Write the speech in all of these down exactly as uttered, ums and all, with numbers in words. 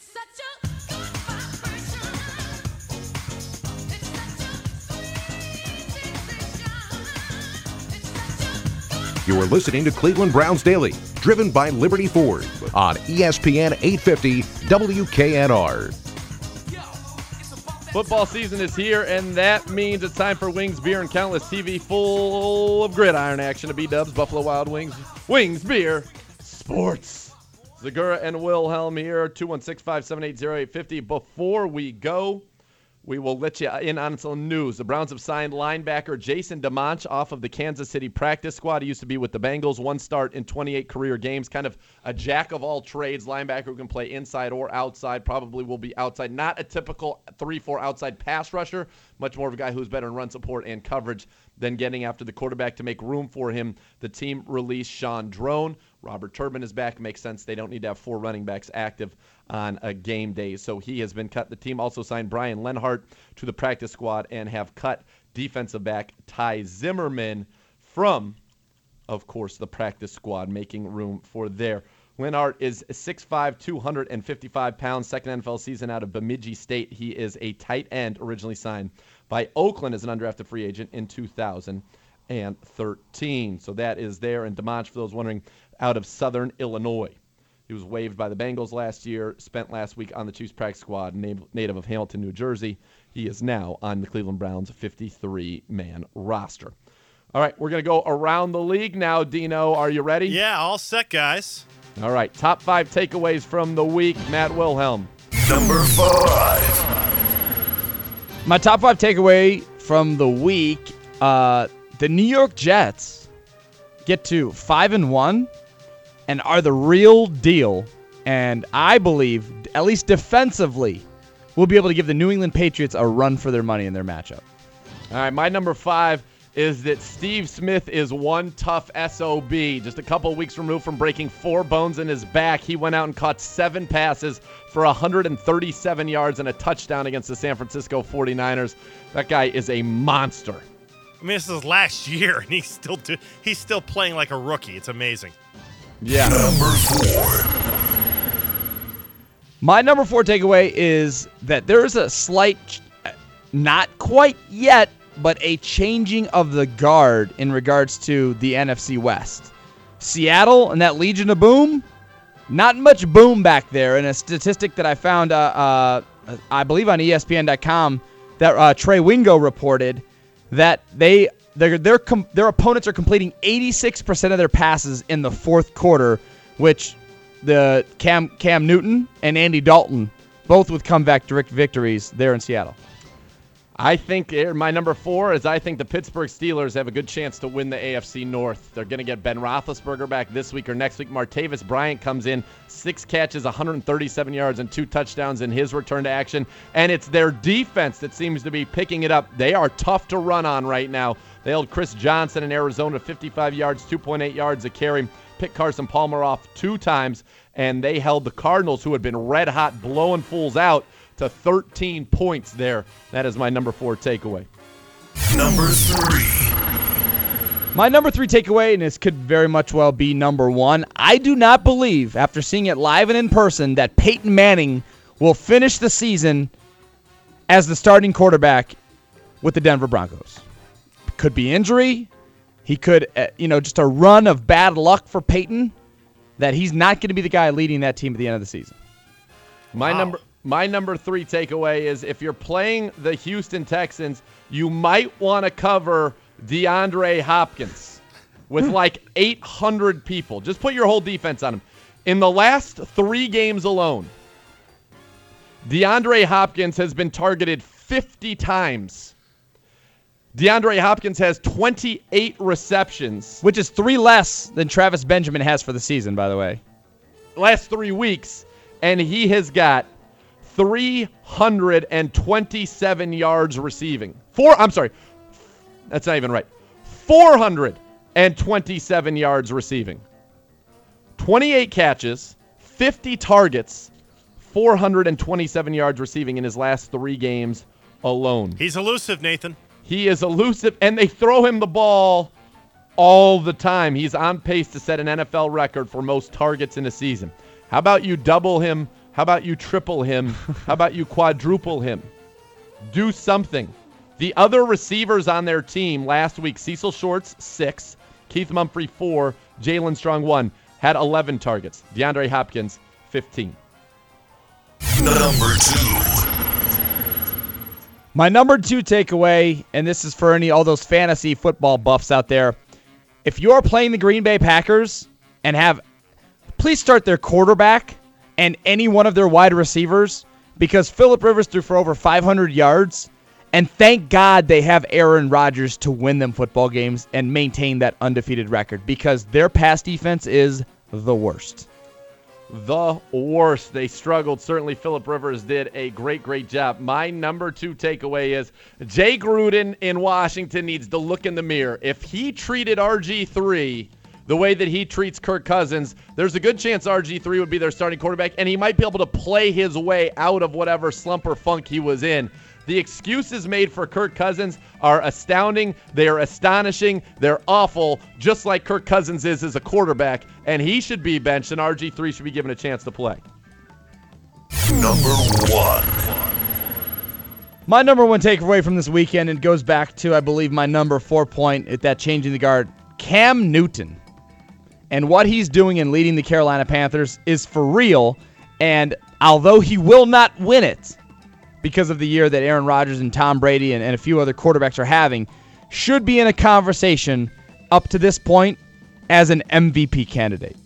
You are listening to Cleveland Browns Daily, driven by Liberty Ford on E S P N eight fifty W K N R. Football season is here, and that means it's time for Wings, Beer, and Countless T V full of gridiron action to B-Dubs, Buffalo Wild Wings, Wings, Beer, Sports. Zagura and Wilhelm here, two one six, five seven eight, zero eight five zero. Before we go, we will let you in on some news. The Browns have signed linebacker Jason DeMonch off of the Kansas City practice squad. He used to be with the Bengals, one start in twenty-eight career games, kind of a jack of all trades, linebacker who can play inside or outside, probably will be outside. Not a typical three four outside pass rusher, much more of a guy who's better in run support and coverage than getting after the quarterback to make room for him. The team released Sean Drone. Robert Turbin is back. Makes sense. They don't need to have four running backs active on a game day, so he has been cut. The team also signed Brian Lenhart to the practice squad and have cut defensive back Ty Zimmerman from, of course, the practice squad, making room for there. Lenhart is six five, two hundred fifty-five pounds, second N F L season out of Bemidji State. He is a tight end, originally signed by Oakland as an undrafted free agent in two thousand thirteen. So that is there. And DeMonch, for those wondering, out of Southern Illinois. He was waived by the Bengals last year, spent last week on the Chiefs practice squad, native of Hamilton, New Jersey. He is now on the Cleveland Browns fifty-three man roster. All right, we're going to go around the league now. Dino, are you ready? Yeah, all set, guys. All right, top five takeaways from the week. Matt Wilhelm. Number five. My top five takeaway from the week, uh, the New York Jets get to five and one. And are the real deal, and I believe, at least defensively, will be able to give the New England Patriots a run for their money in their matchup. All right, my number five is that Steve Smith is one tough S O B. Just a couple of weeks removed from breaking four bones in his back, he went out and caught seven passes for one hundred thirty-seven yards and a touchdown against the San Francisco forty-niners. That guy is a monster. I mean, this is last year, and he's still do- he's still playing like a rookie. It's amazing. Yeah. Number four. My number four takeaway is that there is a slight, not quite yet, but a changing of the guard in regards to the N F C West. Seattle and that Legion of Boom, not much boom back there. And a statistic that I found, uh, uh, I believe on E S P N dot com, that uh, Trey Wingo reported that they their their com- their opponents are completing eighty-six percent of their passes in the fourth quarter, which the Cam Cam Newton and Andy Dalton, both with comeback direct victories there in Seattle. I think my number four is I think the Pittsburgh Steelers have a good chance to win the A F C North. They're going to get Ben Roethlisberger back this week or next week. Martavis Bryant comes in, six catches, one hundred thirty-seven yards, and two touchdowns in his return to action. And it's their defense that seems to be picking it up. They are tough to run on right now. They held Chris Johnson in Arizona fifty-five yards, two point eight yards a carry. Picked Carson Palmer off two times, and they held the Cardinals, who had been red hot, blowing fools out, to thirteen points there. That is my number four takeaway. Number three. My number three takeaway, and this could very much well be number one, I do not believe, after seeing it live and in person, that Peyton Manning will finish the season as the starting quarterback with the Denver Broncos. Could be injury. He could, uh, you know, just a run of bad luck for Peyton, that he's not going to be the guy leading that team at the end of the season. My Wow. number my number three takeaway is if you're playing the Houston Texans, you might want to cover DeAndre Hopkins with like eight hundred people. Just put your whole defense on him. In the last three games alone, DeAndre Hopkins has been targeted fifty times. DeAndre Hopkins has twenty-eight receptions. Which is three less than Travis Benjamin has for the season, by the way. Last three weeks, and he has got three hundred twenty-seven yards receiving. Four, I'm sorry, that's not even right. four hundred twenty-seven yards receiving. twenty-eight catches, fifty targets, four hundred twenty-seven yards receiving in his last three games alone. He's elusive, Nathan. He is elusive, and they throw him the ball all the time. He's on pace to set an N F L record for most targets in a season. How about you double him How about you triple him? How about you quadruple him? Do something. The other receivers on their team last week, Cecil Shorts, six. Keith Mumphrey, four. Jalen Strong, one. Had eleven targets. DeAndre Hopkins, fifteen. Number two. My number two takeaway, and this is for any all those fantasy football buffs out there. If you're playing the Green Bay Packers and have, please start their quarterback and any one of their wide receivers, because Phillip Rivers threw for over five hundred yards, and thank God they have Aaron Rodgers to win them football games and maintain that undefeated record, because their pass defense is the worst. The worst. They struggled. Certainly Phillip Rivers did a great, great job. My number two takeaway is Jay Gruden in Washington needs to look in the mirror. If he treated R G three the way that he treats Kirk Cousins, there's a good chance R G three would be their starting quarterback, and he might be able to play his way out of whatever slump or funk he was in. The excuses made for Kirk Cousins are astounding. They are astonishing. They're awful, just like Kirk Cousins is as a quarterback, and he should be benched, and R G three should be given a chance to play. Number one. My number one takeaway from this weekend, and goes back to, I believe, my number four point at that changing the guard, Cam Newton. And what he's doing in leading the Carolina Panthers is for real, and although he will not win it, because of the year that Aaron Rodgers and Tom Brady and, and a few other quarterbacks are having, should be in a conversation up to this point as an M V P candidate.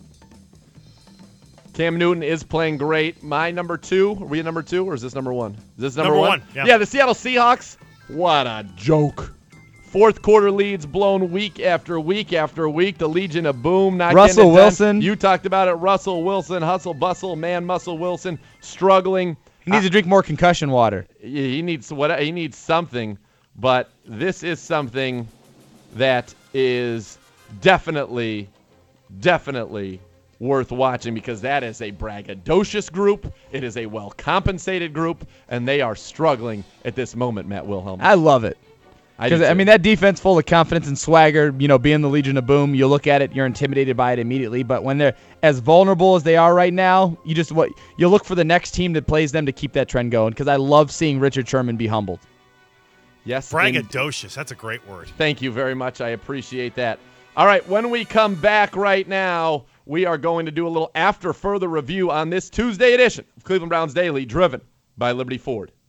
Cam Newton is playing great. My number two, are we at number two, or is this number one? Is this number, Number one? one, yeah. Yeah, the Seattle Seahawks, what a joke. Fourth quarter leads blown week after week after week. The Legion of Boom not Russell getting it done. Wilson. You talked about it. Russell Wilson, hustle, bustle, man, muscle Wilson, struggling. He needs to drink more concussion water. He needs what he needs something, but this is something that is definitely, definitely worth watching, because that is a braggadocious group. It is a well-compensated group, and they are struggling at this moment, Matt Wilhelm. I love it. I, do Because I too. mean, that defense full of confidence and swagger, you know, being the Legion of Boom, you look at it, you're intimidated by it immediately. But when they're as vulnerable as they are right now, you just what you look for the next team that plays them to keep that trend going. Because I love seeing Richard Sherman be humbled. Yes, indeed. Braggadocious. That's a great word. Thank you very much. I appreciate that. All right, when we come back right now, we are going to do a little after further review on this Tuesday edition of Cleveland Browns Daily, driven by Liberty Ford.